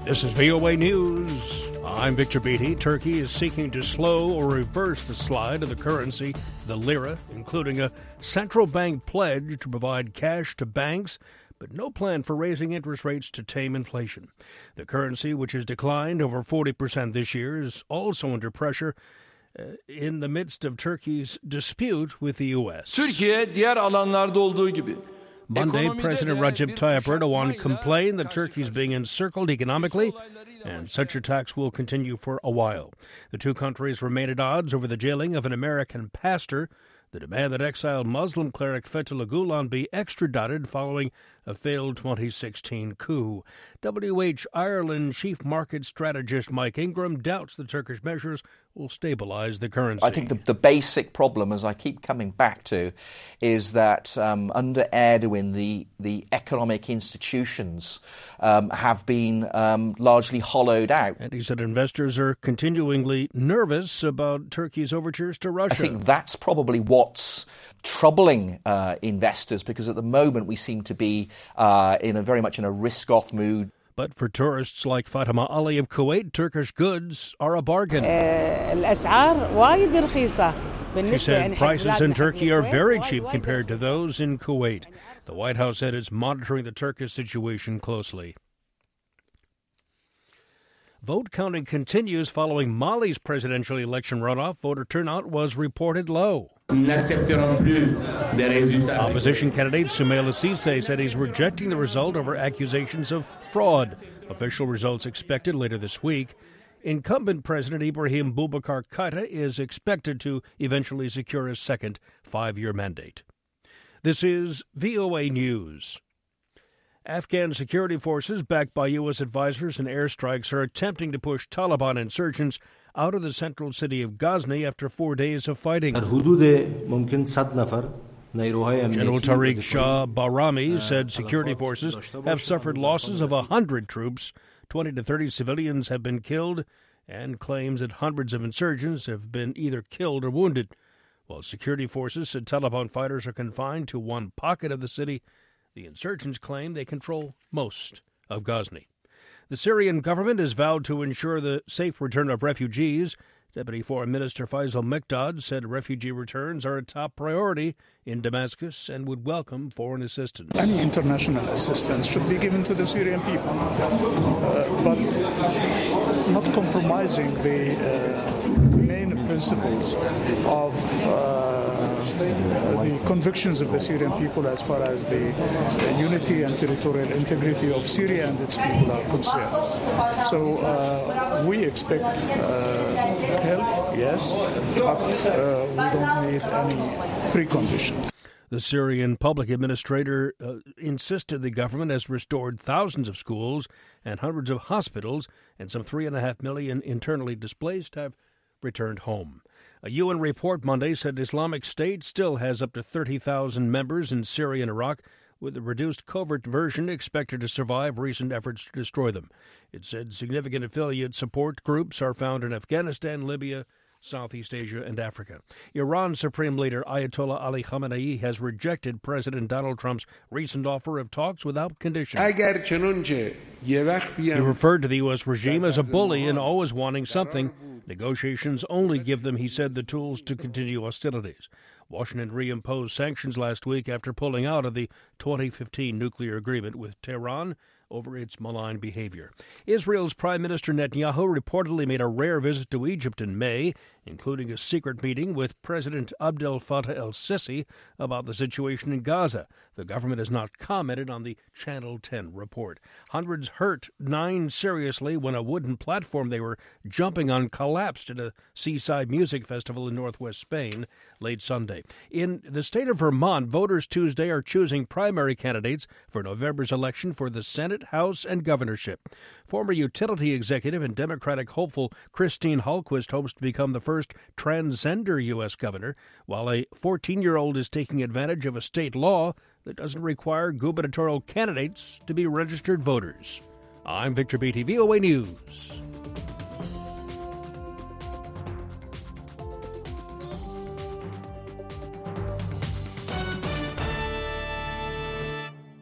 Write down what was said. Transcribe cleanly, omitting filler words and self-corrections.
This is VOA News. I'm Victor Beatty. Turkey is seeking to slow or reverse the slide of the currency, the lira, including a central bank pledge to provide cash to banks, but no plan for raising interest rates to tame inflation. The currency, which has declined over 40% this year, is also under pressure in the midst of Turkey's dispute with the U.S. Türkiye diğer alanlarda olduğu gibi. Monday, President Recep Tayyip Erdogan complained that Turkey is being encircled economically, and such attacks will continue for a while. The two countries remain at odds over the jailing of an American pastor, the demand that exiled Muslim cleric Fethullah Gulen be extradited following a failed 2016 coup. WH Ireland chief market strategist Mike Ingram doubts the Turkish measures will stabilize the currency. I think the basic problem, as I keep coming back to, is that under Erdogan, the economic institutions have been largely hollowed out. And he said investors are continually nervous about Turkey's overtures to Russia. I think that's probably what's troubling investors, because at the moment we seem to be very much in a risk-off mood. But for tourists like Fatima Ali of Kuwait, Turkish goods are a bargain. She said prices in Turkey are very cheap compared to those in Kuwait. The White House said it's monitoring the Turkish situation closely. Vote counting continues following Mali's presidential election runoff. Voter turnout was reported low. Opposition candidate Soumaïla Cissé said he's rejecting the result over accusations of fraud. Official results expected later this week. Incumbent President Ibrahim Boubacar Keïta is expected to eventually secure a second 5-year mandate. This is VOA News. Afghan security forces, backed by U.S. advisors and airstrikes, are attempting to push Taliban insurgents out of the central city of Ghazni after 4 days of fighting. General Tariq Shah Bahrami said security forces have suffered losses of 100 troops, 20 to 30 civilians have been killed, and claims that hundreds of insurgents have been either killed or wounded. While security forces said Taliban fighters are confined to one pocket of the city, the insurgents claim they control most of Ghazni. The Syrian government has vowed to ensure the safe return of refugees. Deputy Foreign Minister Faisal Mikdad said refugee returns are a top priority in Damascus and would welcome foreign assistance. Any international assistance should be given to the Syrian people, but not compromising the main principles of the convictions of the Syrian people as far as the unity and territorial integrity of Syria and its people are concerned. So we expect help, yes, but we don't need any preconditions. The Syrian public administrator insisted the government has restored thousands of schools and hundreds of hospitals, and some 3.5 million internally displaced have returned home. A UN report Monday said Islamic State still has up to 30,000 members in Syria and Iraq, with a reduced covert version expected to survive recent efforts to destroy them. It said significant affiliate support groups are found in Afghanistan, Libya, Southeast Asia, and Africa. Iran's Supreme Leader Ayatollah Ali Khamenei has rejected President Donald Trump's recent offer of talks without conditions. He referred to the U.S. regime as a bully and always wanting something. Negotiations only give them, he said, the tools to continue hostilities. Washington reimposed sanctions last week after pulling out of the 2015 nuclear agreement with Tehran over its malign behavior. Israel's Prime Minister Netanyahu reportedly made a rare visit to Egypt in May, including a secret meeting with President Abdel Fattah el-Sisi about the situation in Gaza. The government has not commented on the Channel 10 report. Hundreds hurt, 9 seriously, when a wooden platform they were jumping on collapsed at a seaside music festival in northwest Spain late Sunday. In the state of Vermont, voters Tuesday are choosing primary candidates for November's election for the Senate, House, and governorship. Former utility executive and Democratic hopeful Christine Hallquist hopes to become the first transgender U.S. governor, while a 14-year-old is taking advantage of a state law that doesn't require gubernatorial candidates to be registered voters. I'm Victor Beatty, VOA News.